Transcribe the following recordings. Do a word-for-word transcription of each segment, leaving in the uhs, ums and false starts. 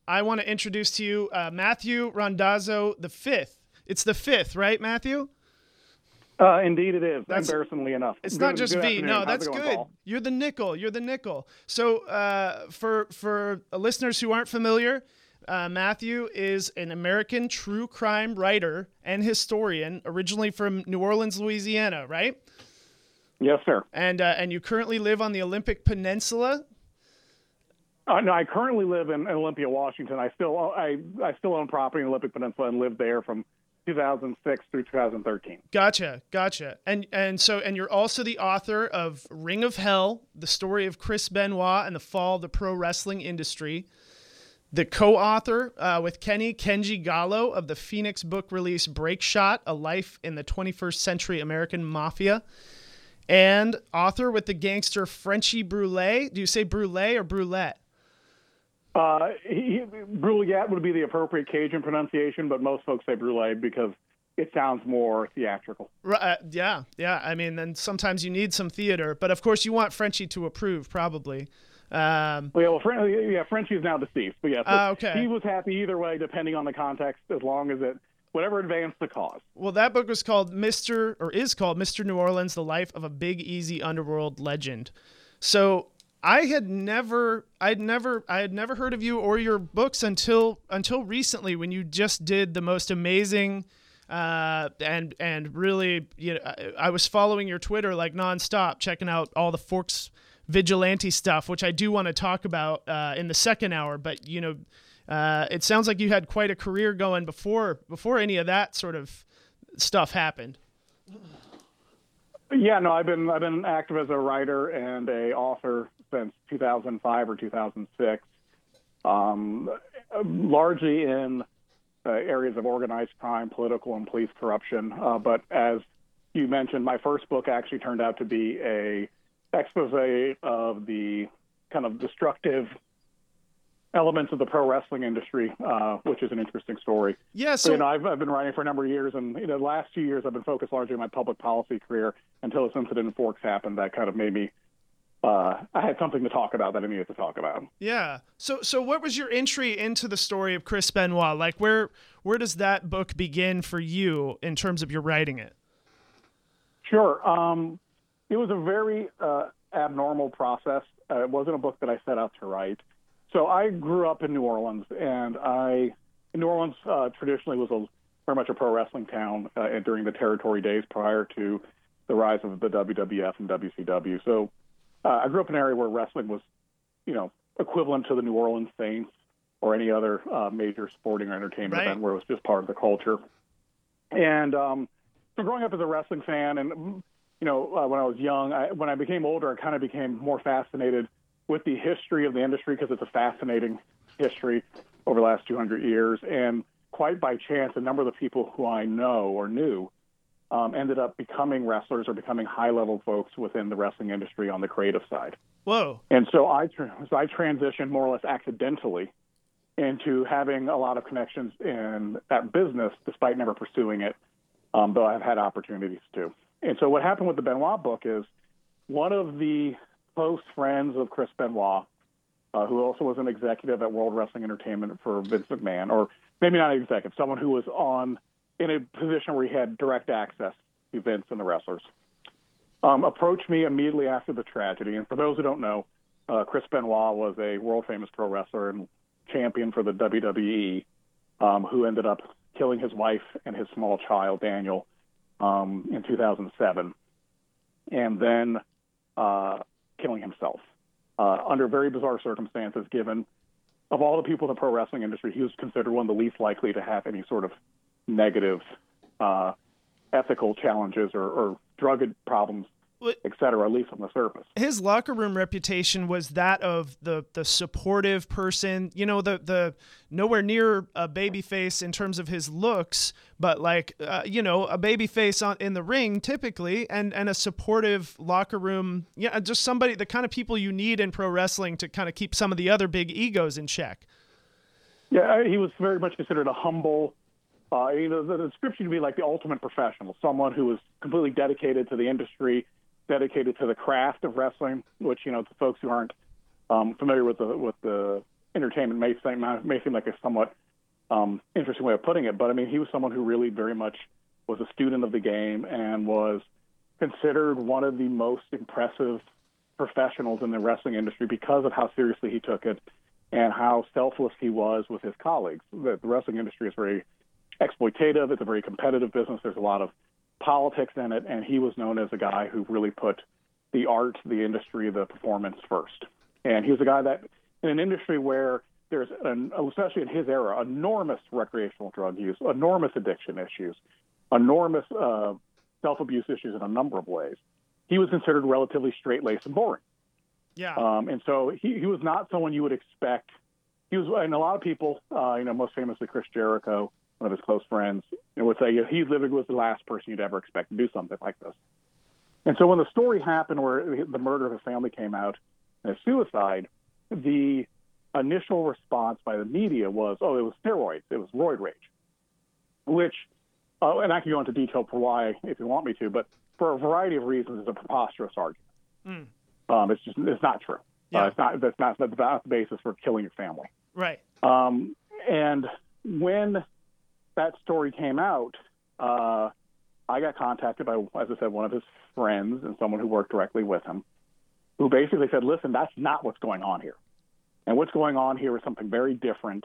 I want to introduce to you uh, Matthew Randazzo the fifth. It's the fifth, right, Matthew? Uh, indeed it is, That's, embarrassingly enough. It's good, not just good V. afternoon. No, How's that's it going, good. Paul? You're the nickel. You're the nickel. So uh, for, for listeners who aren't familiar, uh, Matthew is an American true crime writer and historian, originally from New Orleans, Louisiana, right? Yes, sir. And, uh, and you currently live on the Olympic Peninsula? Uh, no, I currently live in Olympia, Washington. I still I, I still own property in the Olympic Peninsula and lived there from two thousand six through two thousand thirteen. Gotcha, gotcha. And and so and you're also the author of Ring of Hell, the story of Chris Benoit and the fall of the pro wrestling industry. The co-author uh, with Kenny Kenji Gallo of the Phoenix book release Break Shot, A Life in the twenty-first Century American Mafia. And author with the gangster Frenchie Brulette. Do you say Brulette or Brulette? Uh, he, Brulette would be the appropriate Cajun pronunciation, but most folks say Brulette because it sounds more theatrical. Right, uh, yeah, yeah. I mean, then sometimes you need some theater, but of course you want Frenchie to approve, probably. Um, well, yeah, well, Fren- yeah, Frenchie is now deceased, but yes, uh, okay. He was happy either way, depending on the context, as long as it whatever advanced the cause. Well, that book was called Mister or is called Mister New Orleans: The Life of a Big Easy Underworld Legend. So. I had never, I'd never, I had never heard of you or your books until until recently, when you just did the most amazing, uh, and and really, you know, I, I was following your Twitter like nonstop, checking out all the Forks vigilante stuff, which I do want to talk about uh, in the second hour. But you know, uh, it sounds like you had quite a career going before before any of that sort of stuff happened. Yeah, no, I've been I've been active as a writer and a author since two thousand five or two thousand six, um, largely in uh, areas of organized crime, political and police corruption. Uh, but as you mentioned, my first book actually turned out to be a expose of the kind of destructive elements of the pro wrestling industry, uh, which is an interesting story. Yeah, so so, you know, I've, I've been writing for a number of years, and you know, the last few years I've been focused largely on my public policy career until this incident in Forks happened. That kind of made me. Uh, I had something to talk about that I needed to talk about. Yeah. So, so what was your entry into the story of Chris Benoit? Like, where where does that book begin for you in terms of your writing it? Sure. Um, it was a very uh, abnormal process. Uh, it wasn't a book that I set out to write. So I grew up in New Orleans, and I New Orleans uh, traditionally was a, very much a pro wrestling town uh, during the territory days prior to the rise of the W W F and W C W. So uh, I grew up in an area where wrestling was, you know, equivalent to the New Orleans Saints or any other uh, major sporting or entertainment right. event, where it was just part of the culture. And um, so growing up as a wrestling fan, and you know, uh, when I was young, I, when I became older, I kind of became more fascinated with the history of the industry, because it's a fascinating history over the last two hundred years. And quite by chance, a number of the people who I know or knew um, ended up becoming wrestlers or becoming high-level folks within the wrestling industry on the creative side. Whoa. And so I, tra- so I transitioned more or less accidentally into having a lot of connections in that business, despite never pursuing it, um, though I've had opportunities to. And so what happened with the Benoit book is one of the close friends of Chris Benoit, uh, who also was an executive at World Wrestling Entertainment for Vince McMahon, or maybe not an executive, someone who was on in a position where he had direct access to Vince and the wrestlers, um, approached me immediately after the tragedy. And for those who don't know, uh, Chris Benoit was a world-famous pro wrestler and champion for the W W E, um, who ended up killing his wife and his small child, Daniel, um, in two thousand seven. And then uh, killing himself uh, under very bizarre circumstances, given of all the people in the pro wrestling industry, he was considered one of the least likely to have any sort of negative uh, ethical challenges or, or drug problems, et cetera, at least on the surface. His locker room reputation was that of the the supportive person, you know, the the nowhere near a babyface in terms of his looks, but like, uh, you know, a babyface on in the ring typically, and, and a supportive locker room, yeah, just somebody, the kind of people you need in pro wrestling to kind of keep some of the other big egos in check. Yeah, he was very much considered a humble, uh, you know, the description would be like the ultimate professional, someone who was completely dedicated to the industry, dedicated to the craft of wrestling, which, you know, to folks who aren't um, familiar with the with the entertainment may seem, may seem like a somewhat um, interesting way of putting it, but I mean, he was someone who really very much was a student of the game and was considered one of the most impressive professionals in the wrestling industry because of how seriously he took it and how selfless he was with his colleagues. The, the wrestling industry is very exploitative. It's a very competitive business. There's a lot of politics in it, and he was known as a guy who really put the art, the industry, the performance first. And he was a guy that, in an industry where there's, an, especially in his era, enormous recreational drug use, enormous addiction issues, enormous uh, self-abuse issues in a number of ways, he was considered relatively straight-laced and boring. Yeah. Um, and so he, he was not someone you would expect. He was, and a lot of people, uh, you know, most famously Chris Jericho, one of his close friends, you know, would say, you know, he literally was the last person you'd ever expect to do something like this. And so when the story happened where the murder of his family came out and his suicide, the initial response by the media was, oh, it was steroids. It was roid rage, which, uh, and I can go into detail for why if you want me to, but for a variety of reasons, is a preposterous argument. Mm. Um, it's just, it's not true. Yeah. Uh, it's not, that's not, that's not the basis for killing your family. Right. Um, and when that story came out, uh, I got contacted by, as I said, one of his friends and someone who worked directly with him, who basically said, listen, that's not what's going on here. And what's going on here is something very different.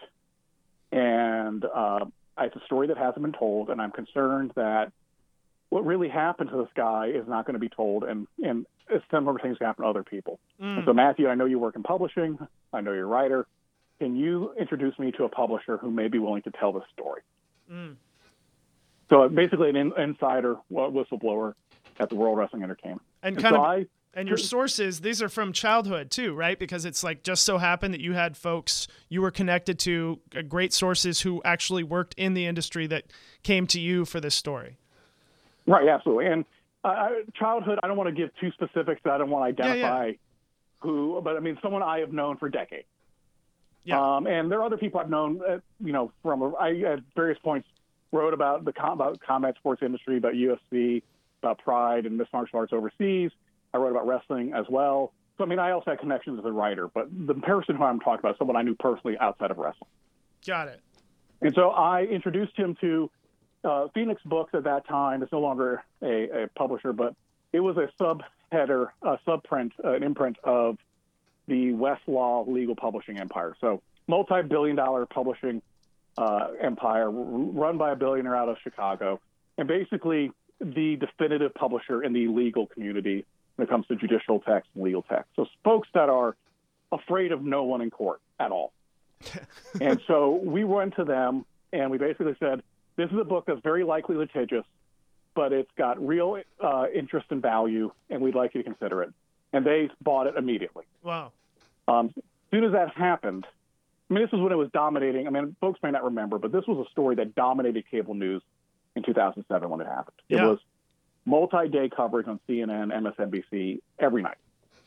And uh, it's a story that hasn't been told, and I'm concerned that what really happened to this guy is not going to be told, and, and similar things happen to other people. Mm. And so, Matthew, I know you work in publishing. I know you're a writer. Can you introduce me to a publisher who may be willing to tell this story? Mm. So basically an in, insider whistleblower at the World Wrestling Entertainment. And, and kind so of, I, and your sources, these are from childhood too, right? Because it's like just so happened that you had folks you were connected to, uh, great sources who actually worked in the industry that came to you for this story. Right, absolutely. And uh, childhood, I don't want to give too specifics. I don't want to identify yeah, yeah. who, but I mean, someone I have known for decades. Yeah. Um, and there are other people I've known, uh, you know, from, I at various points wrote about the com- about combat sports industry, about U F C, about Pride and mixed martial arts overseas. I wrote about wrestling as well. So, I mean, I also had connections as a writer, but the person who I'm talking about is someone I knew personally outside of wrestling. Got it. And so I introduced him to uh, Phoenix Books at that time. It's no longer a, a publisher, but it was a subheader, a subprint, uh, an imprint of the Westlaw legal publishing empire. So multi-billion dollar publishing uh, empire run by a billionaire out of Chicago, and basically the definitive publisher in the legal community when it comes to judicial text and legal text. So folks that are afraid of no one in court at all. And so we went to them and we basically said, this is a book that's very likely litigious, but it's got real uh, interest and value, and we'd like you to consider it. And they bought it immediately. Wow. Um, as soon as that happened, I mean, this was when it was dominating. I mean, folks may not remember, but this was a story that dominated cable news in two thousand seven when it happened. It yeah. was multi-day coverage on C N N, M S N B C every night.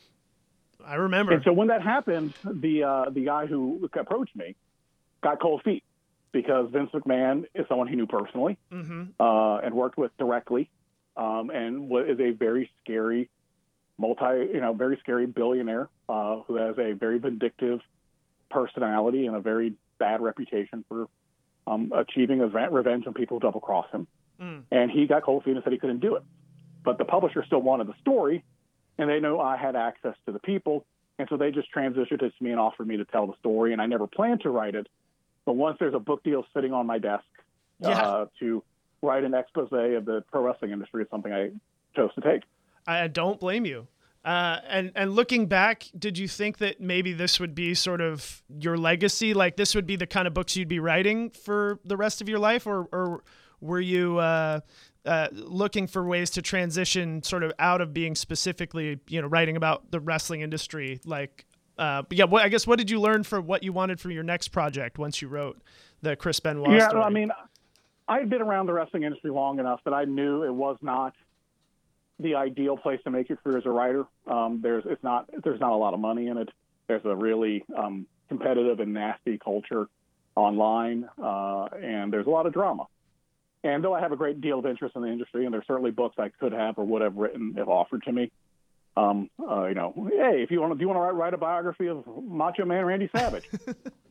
I remember. And so when that happened, the uh, the guy who approached me got cold feet because Vince McMahon is someone he knew personally mm-hmm. uh, and worked with directly, um, and is a very scary multi, you know, very scary billionaire uh, who has a very vindictive personality and a very bad reputation for um, achieving a revenge on people who double cross him. Mm. And he got cold feet and said he couldn't do it. But the publisher still wanted the story, and they knew I had access to the people. And so they just transitioned it to me and offered me to tell the story. And I never planned to write it. But once there's a book deal sitting on my desk yeah. uh, to write an expose of the pro wrestling industry is something I chose to take. I don't blame you. Uh, and, and looking back, did you think that maybe this would be sort of your legacy? Like this would be the kind of books you'd be writing for the rest of your life? Or, or were you uh, uh, looking for ways to transition sort of out of being specifically, you know, writing about the wrestling industry? Like, uh, but yeah, what, I guess what did you learn for what you wanted for your next project once you wrote the Chris Benoit yeah, story? I mean, I'd been around the wrestling industry long enough that I knew it was not the ideal place to make your career as a writer. Um, there's it's not there's not a lot of money in it. There's a really um, competitive and nasty culture online, uh, and there's a lot of drama. And though I have a great deal of interest in the industry, and there's certainly books I could have or would have written if offered to me, um, uh, you know, hey, if you want to, do you want to write, write a biography of Macho Man Randy Savage?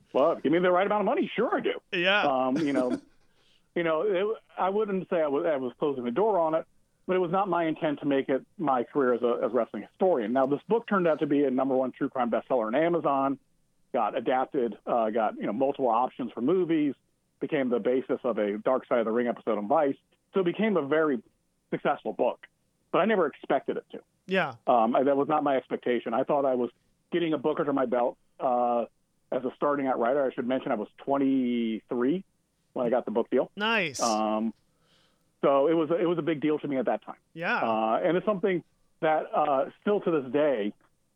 Well, give me the right amount of money. Sure, I do. Yeah. Um, you know, you know, it, I wouldn't say I was, I was closing the door on it, but it was not my intent to make it my career as a as a wrestling historian. Now, this book turned out to be a number one true crime bestseller on Amazon, got adapted, uh, got, you know, multiple options for movies, became the basis of a Dark Side of the Ring episode on Vice. So it became a very successful book, but I never expected it to. Yeah. Um, I, that was not my expectation. I thought I was getting a book under my belt uh, as a starting out writer. I should mention I was twenty-three when I got the book deal. Nice. Um, so it was it was a big deal to me at that time. Yeah. Uh, and it's something that uh, still to this day,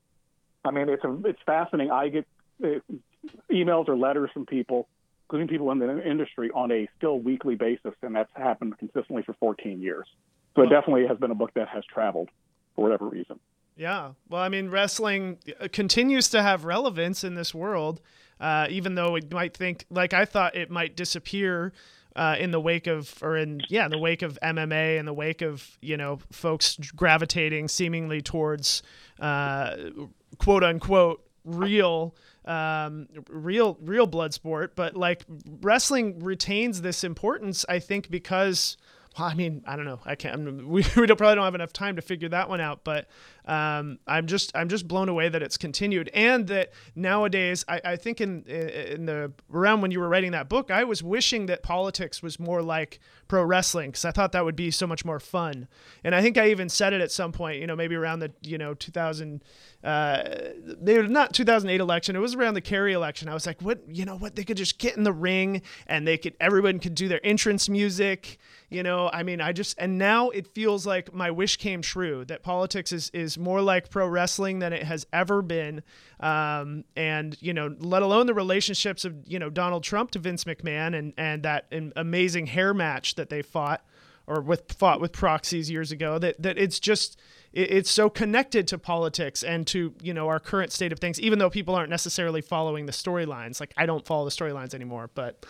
I mean, it's a, it's fascinating. I get uh, emails or letters from people, including people in the industry, on a still weekly basis, and that's happened consistently for fourteen years. So it definitely has been a book that has traveled for whatever reason. Yeah. Well, I mean, wrestling continues to have relevance in this world, uh, even though it might think, like I thought it might disappear uh, in the wake of, or in, yeah, in the wake of M M A, in the wake of, you know, folks gravitating seemingly towards uh, quote unquote real um real real blood sport, but like wrestling retains this importance, I think, because well, I mean, I don't know. I can't. We, we don't, probably don't have enough time to figure that one out. But um, I'm just I'm just blown away that it's continued, and that nowadays I, I think in in the around when you were writing that book, I was wishing that politics was more like pro wrestling, because I thought that would be so much more fun. And I think I even said it at some point, you know, maybe around the you know two thousand, uh, they not two thousand eight election. It was around the Kerry election. I was like, what you know what they could just get in the ring and they could everyone could do their entrance music. You know, I mean, I just, and now it feels like my wish came true, that politics is, is more like pro wrestling than it has ever been. Um, and, you know, let alone the relationships of, you know, Donald Trump to Vince McMahon and, and that amazing hair match that they fought or with fought with proxies years ago, that, that it's just, it, it's so connected to politics and to, you know, our current state of things, even though people aren't necessarily following the storylines. Like I don't follow the storylines anymore, but,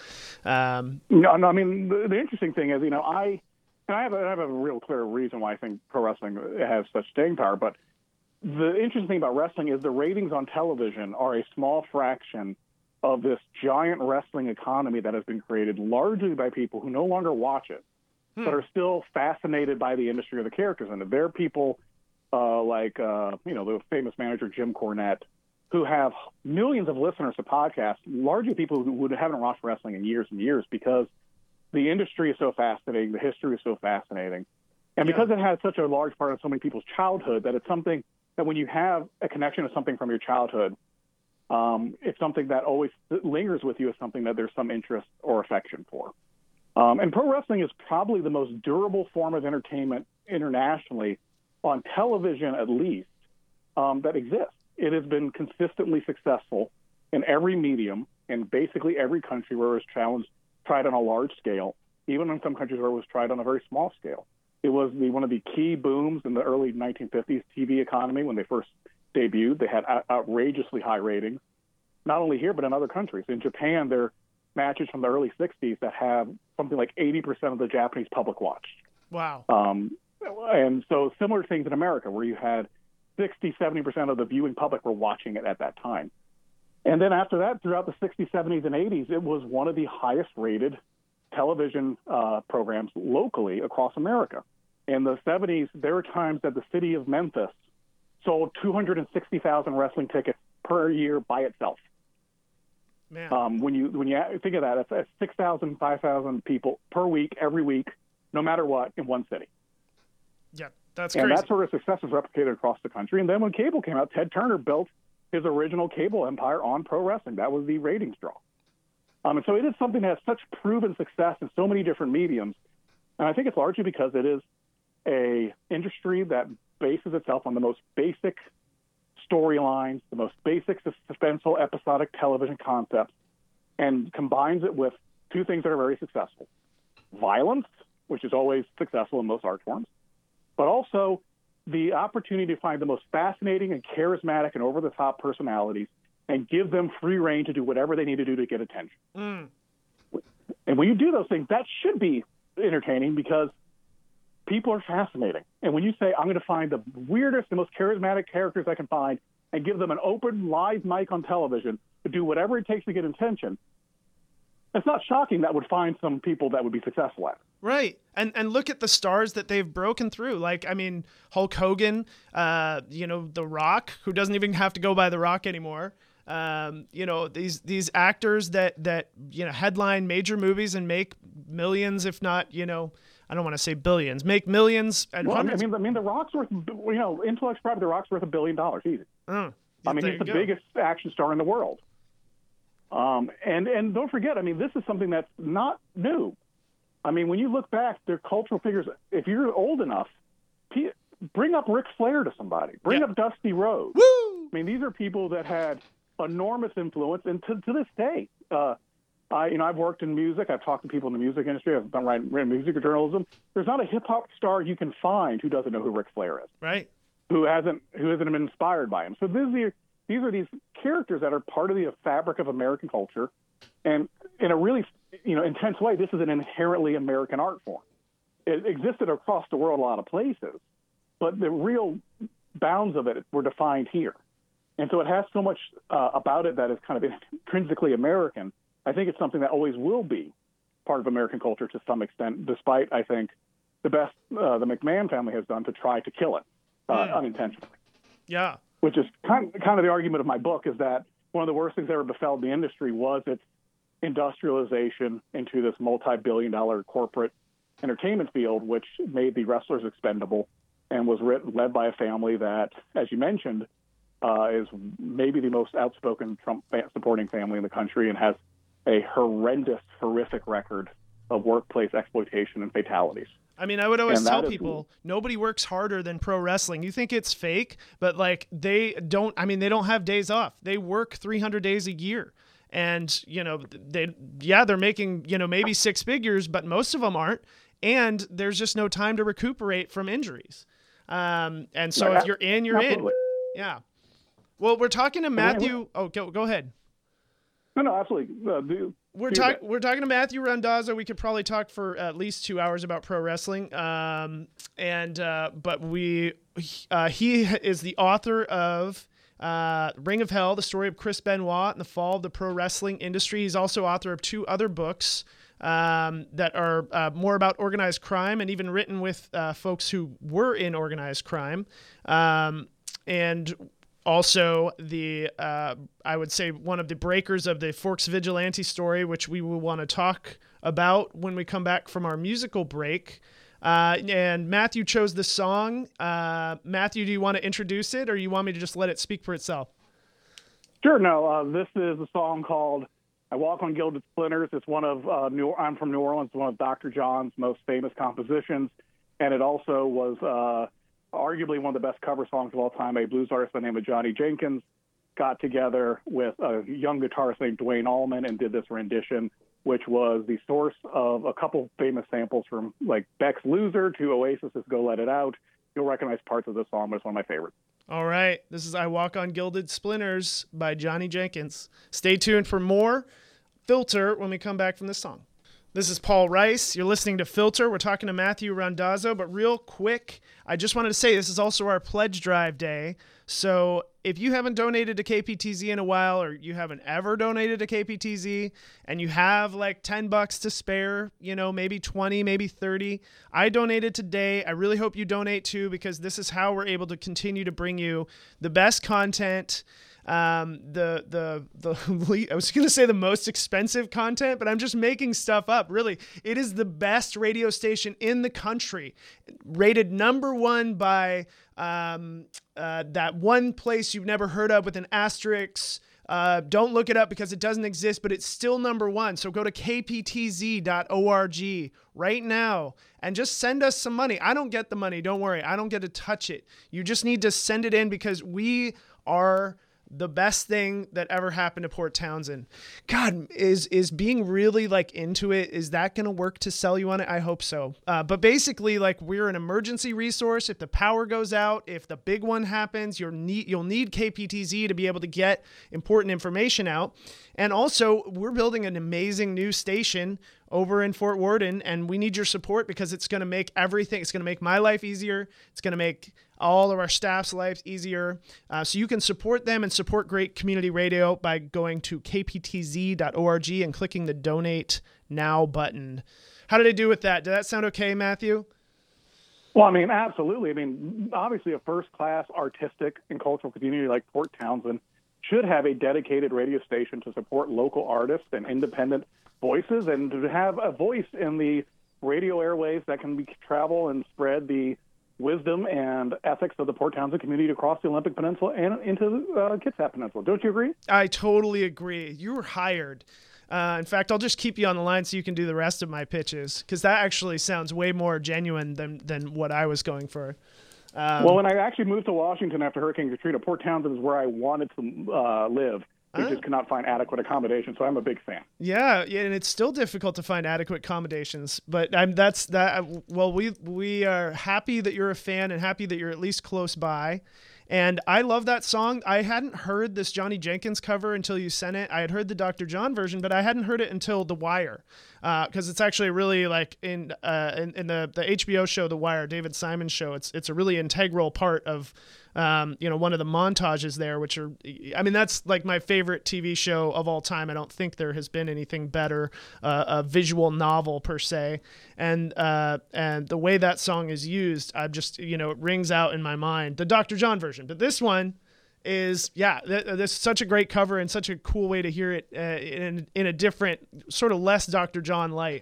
um, no, no, I mean, the, the interesting thing is, you know, I, and I have, a, I have a real clear reason why I think pro wrestling has such staying power, but the interesting thing about wrestling is the ratings on television are a small fraction of this giant wrestling economy that has been created largely by people who no longer watch it, hmm. but are still fascinated by the industry or the characters in it. There are people uh, like, uh, you know, the famous manager Jim Cornette, who have millions of listeners to podcasts, largely people who would haven't watched wrestling in years and years, because the industry is so fascinating, the history is so fascinating, and because yeah. it has such a large part of so many people's childhood, that it's something that when you have a connection to something from your childhood, um, it's something that always lingers with you as something that there's some interest or affection for. Um, and pro wrestling is probably the most durable form of entertainment internationally, on television at least, um, that exists. It has been consistently successful in every medium, in basically every country where it was challenged, tried on a large scale, even in some countries where it was tried on a very small scale. It was the, one of the key booms in the early nineteen fifties T V economy when they first debuted. They had out- outrageously high ratings, not only here, but in other countries. In Japan, there are matches from the early sixties that have something like eighty percent of the Japanese public watched. Wow. Um, and so similar things in America, where you had sixty, seventy percent of the viewing public were watching it at that time. And then after that, throughout the sixties, seventies, and eighties, it was one of the highest rated television uh, programs locally across America. In the seventies, there were times that the city of Memphis sold two hundred sixty thousand wrestling tickets per year by itself. Man. Um, when you when you think of that, it's six thousand, five thousand people per week, every week, no matter what, in one city. Yeah, that's and crazy. And that sort of success was replicated across the country. And then when cable came out, Ted Turner built his original cable empire on pro wrestling. That was the ratings draw. Um, and so it is something that has such proven success in so many different mediums. And I think it's largely because it is a industry that bases itself on the most basic storylines, the most basic suspenseful episodic television concepts, and combines it with two things that are very successful. Violence, which is always successful in most art forms, but also the opportunity to find the most fascinating and charismatic and over-the-top personalities and give them free rein to do whatever they need to do to get attention. Mm. And when you do those things, that should be entertaining because people are fascinating. And when you say, I'm going to find the weirdest, the most charismatic characters I can find and give them an open live mic on television, do whatever it takes to get attention, it's not shocking that would find some people that would be successful at it. Right. And and look at the stars that they've broken through. Like, I mean, Hulk Hogan, uh, you know, The Rock, who doesn't even have to go by The Rock anymore. Um, you know, these these actors that, that, you know, headline major movies and make millions, if not, you know, I don't want to say billions, make millions and well, hundreds. I mean, I mean, The Rock's worth, you know, intellectual property, The Rock's worth a billion dollars easy. Oh, I mean, he's the go. biggest action star in the world. Um, and, and don't forget, I mean, this is something that's not new. I mean, when you look back, they're cultural figures. If you're old enough, bring up Ric Flair to somebody. Bring yeah. up Dusty Rhodes. Woo! I mean, these are people that had enormous influence, and to, to this day, uh, I, you know, I've worked in music. I've talked to people in the music industry. I've been writing, writing music or journalism. There's not a hip hop star you can find who doesn't know who Ric Flair is, right? Who hasn't who hasn't been inspired by him. So these are these are these characters that are part of the fabric of American culture, and in a really you know intense way, this is an inherently American art form. It existed across the world a lot of places, but the real bounds of it were defined here. And so it has so much uh, about it that is kind of intrinsically American. I think it's something that always will be part of American culture to some extent, despite, I think, the best uh, the McMahon family has done to try to kill it uh, mm. unintentionally. Yeah. Which is kind of, kind of the argument of my book, is that one of the worst things that ever befell the industry was its industrialization into this multi-billion dollar corporate entertainment field, which made the wrestlers expendable and was written, led by a family that, as you mentioned, uh, is maybe the most outspoken Trump supporting family in the country and has a horrendous, horrific record of workplace exploitation and fatalities. I mean, I would always tell is, people nobody works harder than pro wrestling. You think it's fake, but like they don't, I mean, they don't have days off. They work three hundred days a year. And, you know, they, yeah, they're making, you know, maybe six figures, but most of them aren't. And there's just no time to recuperate from injuries. Um, and so right. if you're in, you're absolutely. in. Yeah. Well, we're talking to Matthew. Oh, go, go ahead. No, no, absolutely. Uh, do, we're talking. We're talking to Matthew Randazzo. We could probably talk for at least two hours about pro wrestling. Um, and uh, but we, uh, he is the author of uh, Ring of Hell: The Story of Chris Benoit and the Fall of the Pro Wrestling Industry. He's also author of two other books um, that are uh, more about organized crime and even written with uh, folks who were in organized crime. Um, and Also, the uh, I would say one of the breakers of the Forks Vigilante story, which we will want to talk about when we come back from our musical break. Uh, and Matthew chose the song. Uh, Matthew, do you want to introduce it, or you want me to just let it speak for itself? Sure. No, uh, this is a song called "I Walk on Gilded Splinters." It's one of uh, New. I'm from New Orleans. One of Doctor John's most famous compositions, and it also was. Uh, arguably one of the best cover songs of all time. A blues artist by the name of Johnny Jenkins got together with a young guitarist named Dwayne Allman and did this rendition, which was the source of a couple famous samples from like Beck's Loser to Oasis's Go Let It Out. You'll recognize parts of this song, but it's one of my favorites. All right. This is I Walk on Gilded Splinters by Johnny Jenkins. Stay tuned for more Filter when we come back from this song. This is Paul Rice. You're listening to Filter. We're talking to Matthew Randazzo, but real quick, I just wanted to say this is also our pledge drive day. So if you haven't donated to K P T Z in a while, or you haven't ever donated to K P T Z, and you have like ten bucks to spare, you know, maybe twenty, maybe thirty, I donated today. I really hope you donate too, because this is how we're able to continue to bring you the best content. Um, the, the, the, I was going to say the most expensive content, but I'm just making stuff up. Really, it is the best radio station in the country, rated number one by, um, uh, that one place you've never heard of with an asterisk. Uh, don't look it up because it doesn't exist, but it's still number one. So go to k p t z dot org right now and just send us some money. I don't get the money. Don't worry. I don't get to touch it. You just need to send it in because we are the best thing that ever happened to Port Townsend. God, is is being really like into it, is that going to work to sell you on it? I hope so. Uh, but basically, like, we're an emergency resource. If the power goes out, if the big one happens, you'll need, you'll need K P T Z to be able to get important information out. And also, we're building an amazing new station over in Fort Worden, and we need your support because it's going to make everything, it's going to make my life easier. It's going to make all of our staff's lives easier. Uh, so you can support them and support great community radio by going to k p t z dot org and clicking the Donate Now button. How did I do with that? Did that sound okay, Matthew? Well, I mean, absolutely. I mean, obviously a first-class artistic and cultural community like Port Townsend should have a dedicated radio station to support local artists and independent voices, and to have a voice in the radio airways that can be, travel and spread the wisdom and ethics of the Port Townsend community across the Olympic Peninsula and into the uh, Kitsap Peninsula. Don't you agree? I totally agree. You were hired. Uh, in fact, I'll just keep you on the line so you can do the rest of my pitches, because that actually sounds way more genuine than, than what I was going for. Um, well, when I actually moved to Washington after Hurricane Katrina, Port Townsend is where I wanted to uh, live. We uh, just could not find adequate accommodation, so I'm a big fan. Yeah, yeah, and it's still difficult to find adequate accommodations. But I'm that's that. Well, we we are happy that you're a fan and happy that you're at least close by. And I love that song. I hadn't heard this Johnny Jenkins cover until you sent it. I had heard the Doctor John version, but I hadn't heard it until The Wire, because uh, it's actually really like in uh, in, in the, the H B O show The Wire, David Simon's show. It's it's a really integral part of um, you know one of the montages there, which are I mean that's like my favorite T V show of all time. I don't think there has been anything better, uh, a visual novel per se, and uh, and the way that song is used, I just you know it rings out in my mind. The Doctor John version. But this one is, yeah, th- this is such a great cover and such a cool way to hear it uh, in in a different, sort of less Doctor John light.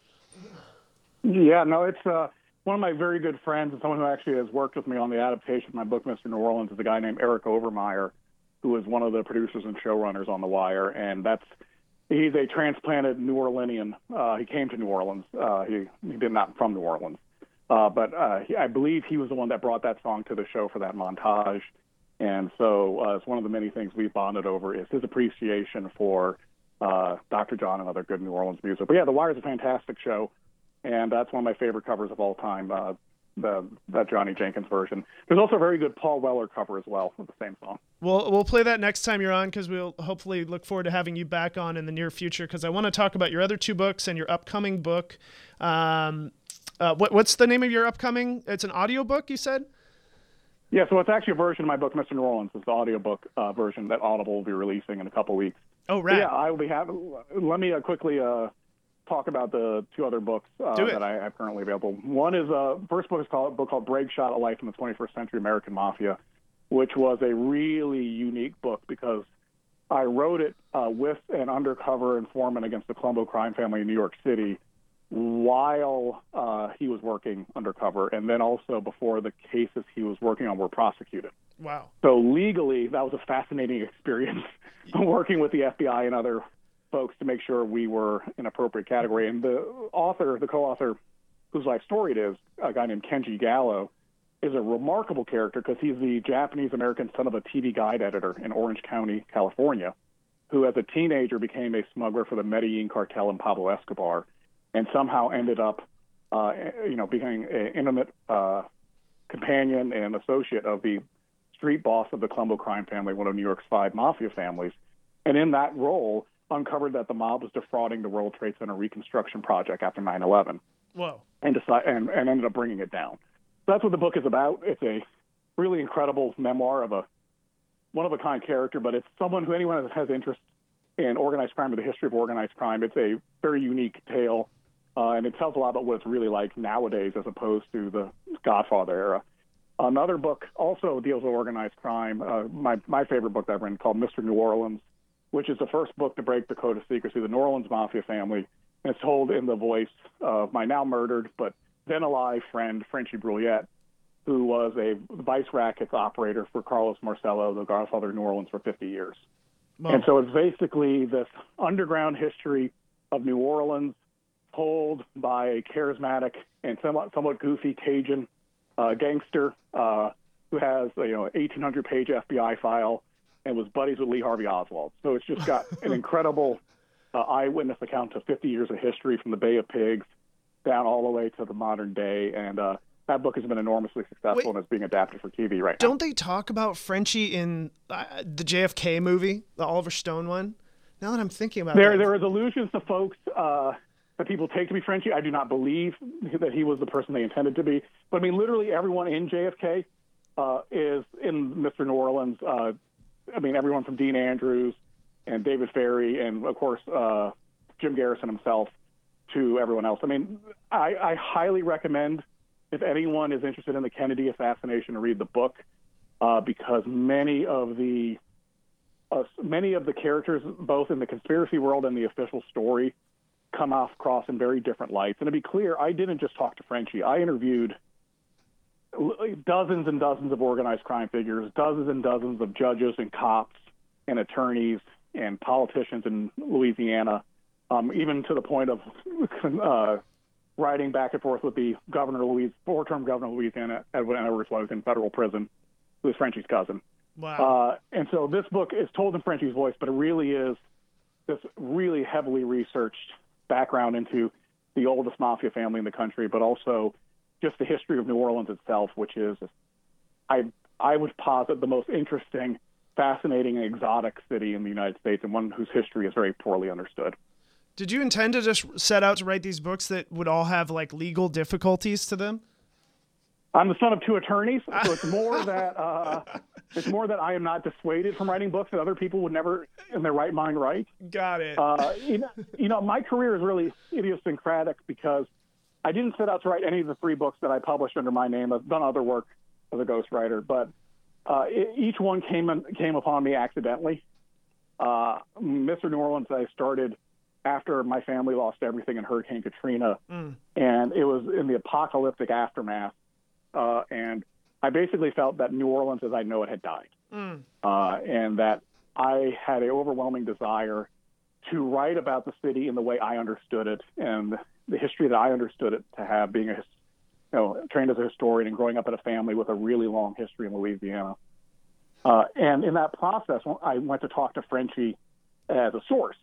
Yeah, no, it's uh, one of my very good friends and someone who actually has worked with me on the adaptation of my book, Mister New Orleans, is a guy named Eric Overmeyer, who is one of the producers and showrunners on The Wire. And that's he's a transplanted New Orleanian. Uh, he came to New Orleans. Uh, he, he did not from New Orleans. Uh, but uh, he, I believe he was the one that brought that song to the show for that montage. And so uh, it's one of the many things we've bonded over is his appreciation for uh, Doctor John and other good New Orleans music. But yeah, The Wire is a fantastic show, and that's one of my favorite covers of all time, uh, the that Johnny Jenkins version. There's also a very good Paul Weller cover as well with the same song. We'll, we'll play that next time you're on, because we'll hopefully look forward to having you back on in the near future, because I want to talk about your other two books and your upcoming book. Um, Uh, what, what's the name of your upcoming? It's an audiobook, you said? Yeah, so it's actually a version of my book, Mister New Orleans. It's the audiobook uh, version that Audible will be releasing in a couple weeks. Oh, right. Yeah, I will be happy. Let me uh, quickly uh, talk about the two other books uh, that I have currently available. One is uh, first book is called a book called Brake Shot: A Life in the twenty-first Century American Mafia, which was a really unique book because I wrote it uh, with an undercover informant against the Colombo crime family in New York City while uh, he was working undercover, and then also before the cases he was working on were prosecuted. Wow. So legally, that was a fascinating experience working with the F B I and other folks to make sure we were in appropriate category. And the author, the co-author, whose life story it is, a guy named Kenji Gallo, is a remarkable character because he's the Japanese-American son of a T V guide editor in Orange County, California, who as a teenager became a smuggler for the Medellin cartel and Pablo Escobar, and somehow ended up, uh, you know, becoming an intimate uh, companion and associate of the street boss of the Colombo crime family, one of New York's five mafia families. And in that role, uncovered that the mob was defrauding the World Trade Center reconstruction project after nine eleven. Whoa. And, decide, and, and ended up bringing it down. So that's what the book is about. It's a really incredible memoir of a one-of-a-kind character, but it's someone who anyone that has interest in organized crime or the history of organized crime. It's a very unique tale. Uh, and it tells a lot about what it's really like nowadays as opposed to the Godfather era. Another book also deals with organized crime, uh, my, my favorite book that I've written called Mister New Orleans, which is the first book to break the code of secrecy, the New Orleans Mafia family. And it's told in the voice of my now murdered but then alive friend, Frenchy Brouillette, who was a vice rackets operator for Carlos Marcello, the Godfather of New Orleans, for fifty years. Wow. And so it's basically this underground history of New Orleans told by a charismatic and somewhat, somewhat goofy Cajun uh, gangster uh, who has a, you know, eighteen hundred page F B I file and was buddies with Lee Harvey Oswald. So it's just got an incredible uh, eyewitness account to fifty years of history from the Bay of Pigs down all the way to the modern day. And uh, that book has been enormously successful Wait, and is being adapted for T V right now. Don't they talk about Frenchie in uh, the J F K movie, the Oliver Stone one? Now that I'm thinking about there, that. There is allusions to folks uh, that people take to be Frenchie. I do not believe that he was the person they intended to be. But, I mean, literally everyone in J F K uh, is in Mister New Orleans. Uh, I mean, everyone from Dean Andrews and David Ferry and, of course, uh, Jim Garrison himself to everyone else. I mean, I, I highly recommend, if anyone is interested in the Kennedy assassination, to read the book uh, because many of the uh, many of the characters, both in the conspiracy world and the official story, come off across in very different lights. And to be clear, I didn't just talk to Frenchie. I interviewed dozens and dozens of organized crime figures, dozens and dozens of judges and cops and attorneys and politicians in Louisiana, um, even to the point of uh, writing back and forth with the governor, Louis, four-term governor of Louisiana, Edwin Edwards, was in federal prison, who was Frenchie's cousin. Wow. Uh, and so this book is told in Frenchie's voice, but it really is this really heavily researched background into the oldest mafia family in the country, but also just the history of New Orleans itself, which is, I I would posit, the most interesting, fascinating, and exotic city in the United States, and one whose history is very poorly understood. Did you intend to just set out to write these books that would all have like legal difficulties to them? I'm the son of two attorneys, so it's more that uh, it's more that I am not dissuaded from writing books that other people would never, in their right mind, write. Got it. Uh, you know, you know, my career is really idiosyncratic because I didn't set out to write any of the three books that I published under my name. I've done other work as a ghostwriter, but uh, it, each one came in, came upon me accidentally. Uh, Mister New Orleans, I started after my family lost everything in Hurricane Katrina, mm. and it was in the apocalyptic aftermath. Uh, and I basically felt that New Orleans as I know it had died, mm. uh, and that I had an overwhelming desire to write about the city in the way I understood it and the history that I understood it to have, being a, you know, trained as a historian and growing up in a family with a really long history in Louisiana. Uh, and in that process, I went to talk to Frenchie as a source.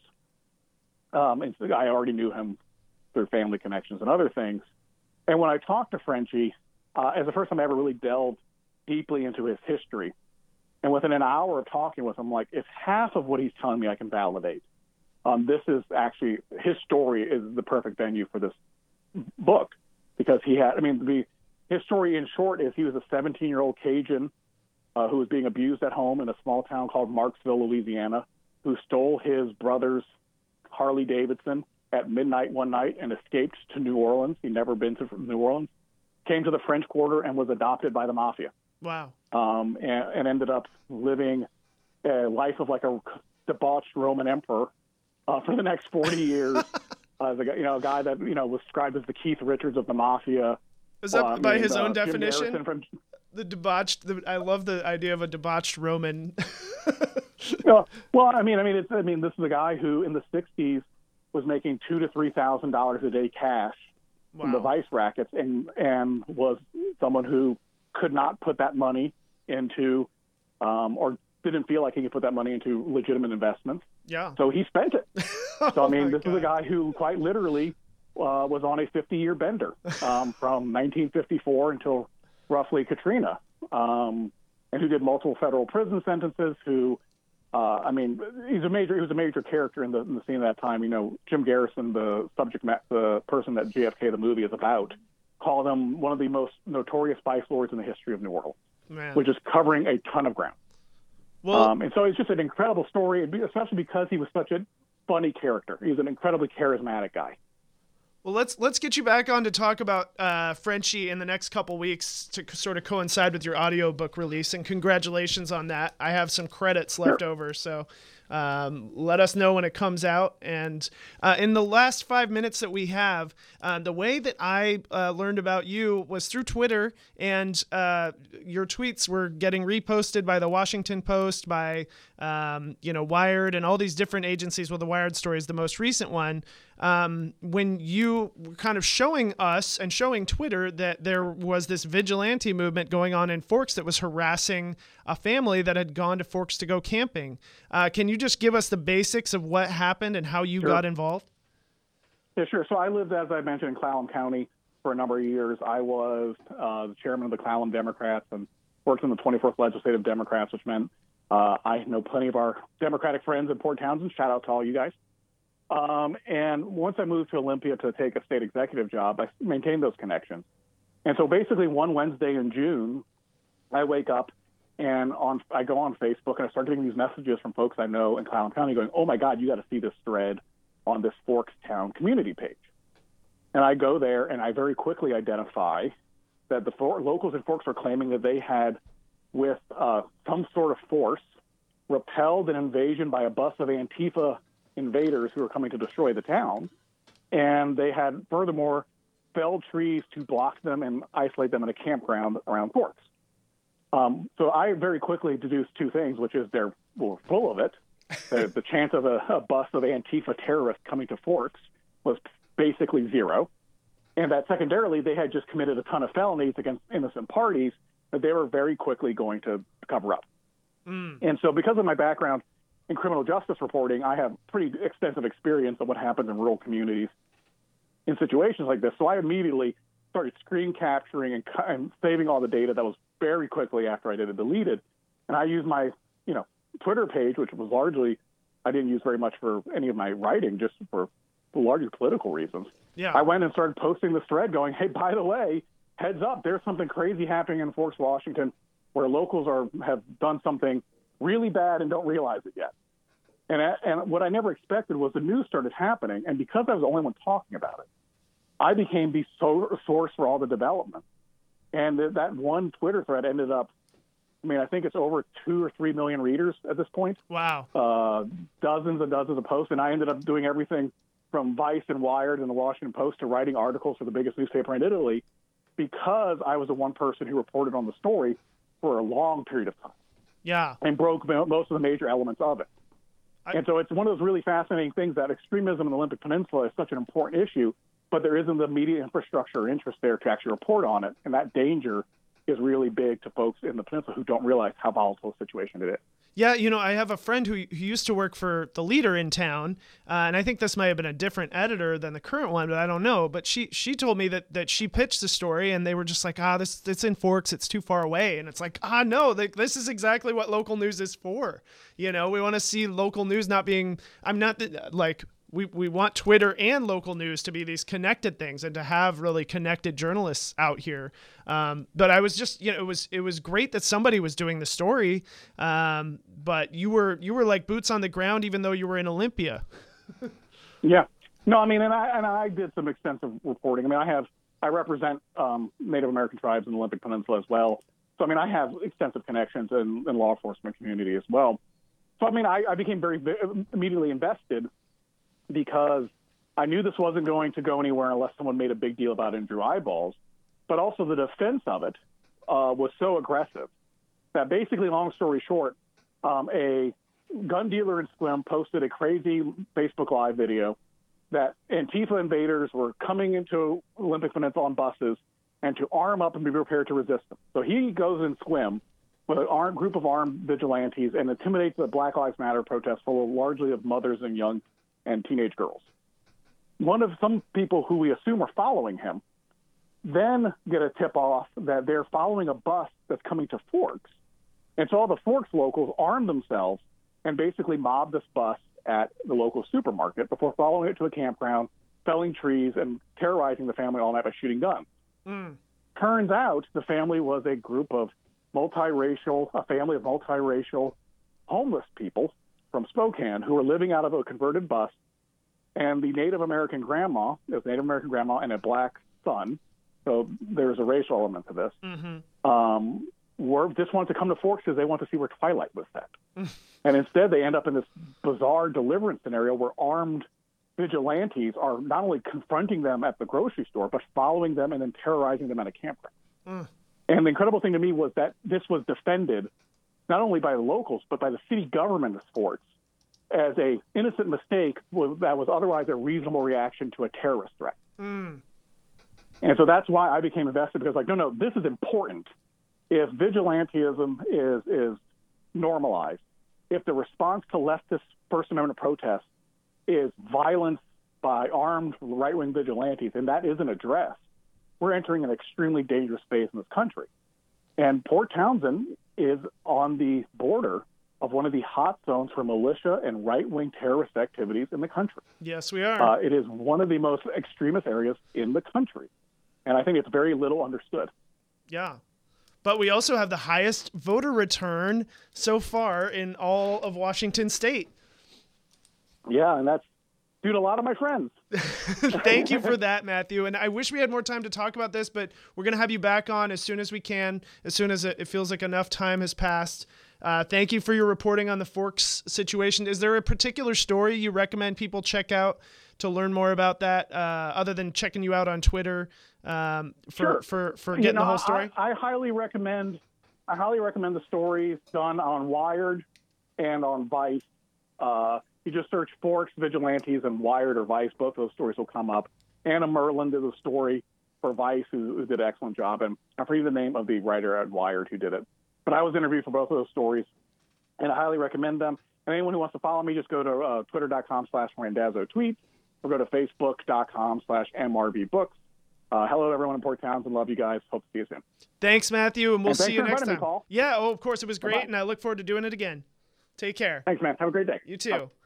Um, and I already knew him through family connections and other things. And when I talked to Frenchie, uh, as the first time I ever really delved deeply into his history, and within an hour of talking with him, like, if half of what he's telling me I can validate, um, this is actually, his story is the perfect venue for this book, because he had, I mean, the, his story in short is he was a seventeen-year-old Cajun uh, who was being abused at home in a small town called Marksville, Louisiana, who stole his brother's Harley Davidson at midnight one night and escaped to New Orleans. He'd never been to New Orleans, came to the French Quarter and was adopted by the mafia. Wow. Um, and, and ended up living a life of like a debauched Roman emperor uh, for the next forty years. uh, as a, you know, a guy that, you know, was described as the Keith Richards of the mafia. Is that uh, by named, his own uh, definition? From, the debauched. The, I love the idea of a debauched Roman. well, well, I mean, I mean, it's, I mean, this is a guy who in the sixties was making two to three thousand dollars a day cash wow. from the vice rackets, and and was someone who could not put that money into, um, or didn't feel like he could put that money into legitimate investments. Yeah. So he spent it. So I mean, oh this God. is a guy who quite literally uh, was on a fifty-year bender um, from nineteen fifty-four until roughly Katrina, um, and who did multiple federal prison sentences. Who, uh, I mean, he's a major. He was a major character in the, in the scene at that time. You know, Jim Garrison, the subject, ma- the person that J F K the movie is about, called him one of the most notorious spice lords in the history of New Orleans, Man. which is covering a ton of ground. Well, um, and so it's just an incredible story, especially because he was such a funny character. He was an incredibly charismatic guy. Well, let's let's get you back on to talk about uh, Frenchie in the next couple weeks to sort of coincide with your audiobook release, and congratulations on that. I have some credits left sure. over, so um, let us know when it comes out. And uh, in the last five minutes that we have, uh, the way that I uh, learned about you was through Twitter, and uh, your tweets were getting reposted by the Washington Post, by um, you know Wired, and all these different agencies. Well, the Wired story is the most recent one. Um, when you were kind of showing us and showing Twitter that there was this vigilante movement going on in Forks that was harassing a family that had gone to Forks to go camping. Uh, can you just give us the basics of what happened and how you sure. got involved? Yeah, sure. So I lived, as I mentioned, in Clallam County for a number of years. I was uh, the chairman of the Clallam Democrats and worked in the twenty-fourth Legislative Democrats, which meant uh, I know plenty of our Democratic friends in Port Townsend. Shout out to all you guys. Um, and once I moved to Olympia to take a state executive job, I maintained those connections. And so basically one Wednesday in June, I wake up and on I go on Facebook and I start getting these messages from folks I know in Clallam County going, oh, my God, you got to see this thread on this Forks Town community page. And I go there and I very quickly identify that the for- locals in Forks are claiming that they had, with uh, some sort of force, repelled an invasion by a bus of Antifa invaders who were coming to destroy the town. And they had, furthermore, felled trees to block them and isolate them in a campground around Forks. Um, so I very quickly deduced two things, which is they're well, full of it. the, the chance of a, a bus of Antifa terrorists coming to Forks was basically zero. And that secondarily, they had just committed a ton of felonies against innocent parties that they were very quickly going to cover up. Mm. And so because of my background in criminal justice reporting, I have pretty extensive experience of what happens in rural communities in situations like this. So I immediately started screen capturing and, and saving all the data that was very quickly after I did it deleted. And I used my, you know, Twitter page, which was largely, I didn't use very much for any of my writing, just for largely political reasons. Yeah. I went and started posting this thread going, hey, by the way, heads up, there's something crazy happening in Forks, Washington, where locals are have done something really bad and don't realize it yet. And, and what I never expected was the news started happening, and because I was the only one talking about it, I became the so- source for all the development. And th- that one Twitter thread ended up, I mean, I think it's over two or three million readers at this point. Wow. Uh, dozens and dozens of posts, and I ended up doing everything from Vice and Wired and the Washington Post to writing articles for the biggest newspaper in Italy because I was the one person who reported on the story for a long period of time. Yeah. And broke most of the major elements of it. I, and so it's one of those really fascinating things that extremism in the Olympic Peninsula is such an important issue, but there isn't the media infrastructure or interest there to actually report on it. And that danger is really big to folks in the peninsula who don't realize how volatile a situation it is. Yeah, you know, I have a friend who, who used to work for the Leader in town, uh, and I think this might have been a different editor than the current one, but I don't know. But she she told me that that she pitched the story, and they were just like, ah, this it's in Forks, it's too far away, and it's like, ah, no, like, this is exactly what local news is for. You know, we want to see local news not being. I'm not like. We we want Twitter and local news to be these connected things and to have really connected journalists out here. Um, but I was just, you know, it was it was great that somebody was doing the story. Um, but you were you were like boots on the ground, even though you were in Olympia. Yeah, no, I mean, and I and I did some extensive reporting. I mean, I have I represent um, Native American tribes in the Olympic Peninsula as well. So I mean, I have extensive connections in, in law enforcement community as well. So I mean, I, I became very immediately invested, because I knew this wasn't going to go anywhere unless someone made a big deal about Andrew Eyeballs. But also the defense of it uh, was so aggressive that basically, long story short, um, a gun dealer in Sequim posted a crazy Facebook Live video that Antifa invaders were coming into Olympic Peninsula on buses and to arm up and be prepared to resist them. So he goes in Sequim with an armed group of armed vigilantes and intimidates the Black Lives Matter protest full of largely of mothers and young and teenage girls. One of some people who we assume are following him then get a tip off that they're following a bus that's coming to Forks. And so all the Forks locals arm themselves and basically mob this bus at the local supermarket before following it to a campground, felling trees, and terrorizing the family all night by shooting guns. Mm. Turns out the family was a group of multiracial, a family of multiracial homeless people from Spokane who were living out of a converted bus, and the Native American grandma, it was Native American grandma and a black son, so there's a racial element to this, mm-hmm. um, were just wanted to come to Forks because they want to see where Twilight was set. And instead they end up in this bizarre deliverance scenario where armed vigilantes are not only confronting them at the grocery store, but following them and then terrorizing them at a campground. Mm. And the incredible thing to me was that this was defended not only by the locals, but by the city government of Forks as a innocent mistake that was otherwise a reasonable reaction to a terrorist threat. Mm. And so that's why I became invested, because like, no, no, this is important. If vigilantism is, is normalized, if the response to leftist First Amendment protests is violence by armed right-wing vigilantes, and that isn't addressed, we're entering an extremely dangerous phase in this country. And Port Townsend is on the border of one of the hot zones for militia and right-wing terrorist activities in the country. Yes, we are. Uh, it is one of the most extremist areas in the country. And I think it's very little understood. Yeah. But we also have the highest voter return so far in all of Washington State. Yeah, and that's due to a lot of my friends. Thank you for that, Matthew. And I wish we had more time to talk about this, but we're going to have you back on as soon as we can, as soon as it feels like enough time has passed. Uh, thank you for your reporting on the Forks situation. Is there a particular story you recommend people check out to learn more about that, uh, other than checking you out on Twitter um, for, Sure. for, for getting you know, the whole story? I, I highly recommend I highly recommend the stories done on Wired and on Vice. Uh, you just search Forks Vigilantes and Wired or Vice. Both of those stories will come up. Anna Merlin did a story for Vice who, who did an excellent job. And I forget the name of the writer at Wired who did it. But I was interviewed for both of those stories, and I highly recommend them. And anyone who wants to follow me, just go to uh, twitter.com slash Randazzo tweets or go to facebook.com slash MRBbooks. Uh, hello, everyone in Port Townsend. Love you guys. Hope to see you soon. Thanks, Matthew, and we'll And see thanks you for next inviting time. me, Paul. Yeah, oh, of course, it was great, Bye-bye. and I look forward to doing it again. Take care. Thanks, man. Have a great day. You too. Bye.